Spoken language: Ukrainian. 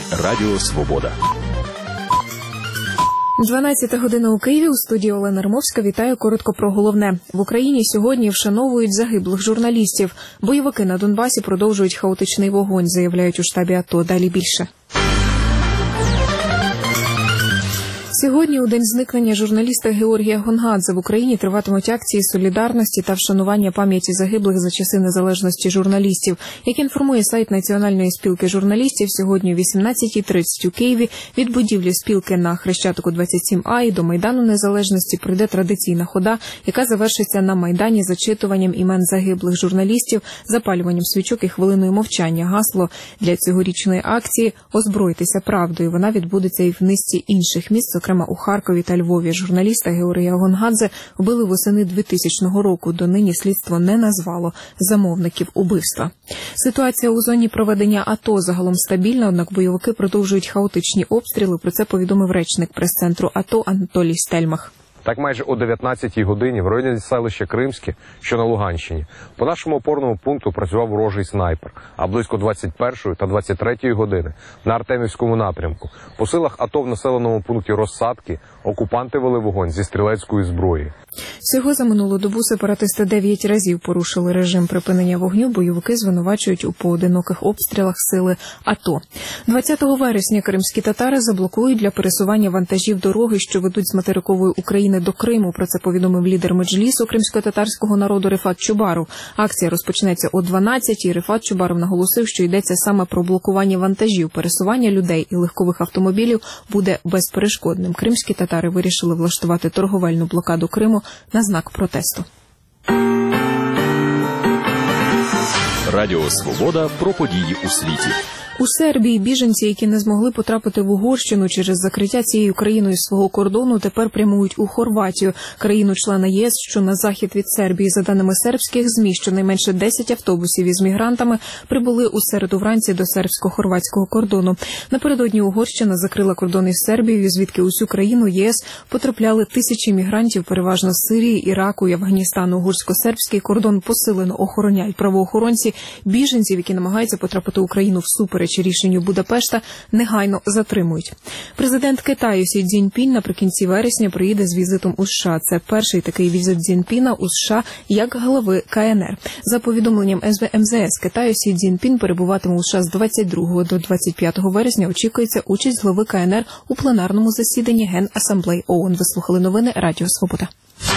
Радіо Свобода. 12 година у Києві, у студії Олена Римовська. Вітаю, коротко про головне. В Україні сьогодні вшановують загиблих журналістів. Бойовики на Донбасі продовжують хаотичний вогонь, заявляють у штабі АТО. Далі більше. Сьогодні, у день зникнення журналіста Георгія Гонгадзе, в Україні триватимуть акції солідарності та вшанування пам'яті загиблих за часи незалежності журналістів. Як інформує сайт Національної спілки журналістів, сьогодні о 18:30 у Києві від будівлі спілки на Хрещатику 27А і до Майдану Незалежності пройде традиційна хода, яка завершиться на Майдані зачитуванням імен загиблих журналістів, запалюванням свічок і хвилиною мовчання. Гасло для цьогорічної акції «Озбройтеся правдою». Вона відбудеться і в низці інших міст, зокрема у Харкові та Львові. Журналіста Георгія Гонгадзе вбили восени 2000 року. Донині слідство не назвало замовників убивства. Ситуація у зоні проведення АТО загалом стабільна, однак бойовики продовжують хаотичні обстріли. Про це повідомив речник прес-центру АТО Анатолій Стельмах. Так майже о 19-й годині в районі селища Кримське, що на Луганщині, по нашому опорному пункту працював ворожий снайпер, а близько 21-ї та 23-ї години на Артемівському напрямку по силах АТО в населеному пункті Розсадки окупанти вели вогонь зі стрілецької зброї. Всього за минулу добу сепаратисти 9 разів порушили режим припинення вогню. Бойовики звинувачують у поодиноких обстрілах сили АТО. 20 вересня кримські татари заблокують для пересування вантажів дороги, що ведуть з материкової України до Криму. Про це повідомив лідер Меджлісу кримсько-татарського народу Рифат Чубаров. Акція розпочнеться о 12-й. Рифат Чубаров наголосив, що йдеться саме про блокування вантажів. Пересування людей і легкових автомобілів буде безперешкодним. Кримські татари вирішили влаштувати торговельну блокаду Криму на знак протесту. Радіо Свобода про події у світі. У Сербії біженці, які не змогли потрапити в Угорщину через закриття цією країною свого кордону, тепер прямують у Хорватію, країну-члена ЄС, що на захід від Сербії. За даними сербських ЗМІ, щонайменше 10 автобусів із мігрантами прибули у середу вранці до сербсько-хорватського кордону. Напередодні Угорщина закрила кордон із Сербією, звідки у цю країну ЄС потрапляли тисячі мігрантів, переважно з Сирії, Іраку і Афганістану. Угорсько-сербський кордон посилено охороняють правоохоронці. Біженців, які намагаються потрапити в Україну всупереч рішенню Будапешта, негайно затримують. Президент Китаю Сі Цзіньпін наприкінці вересня приїде з візитом у США. Це перший такий візит Цзіньпіна у США як глави КНР. За повідомленням МЗС Китаю, Сі Цзіньпін перебуватиме у США з 22 до 25 вересня. Очікується участь глави КНР у пленарному засіданні Генасамблеї ООН. Ви слухали новини Радіо Свобода.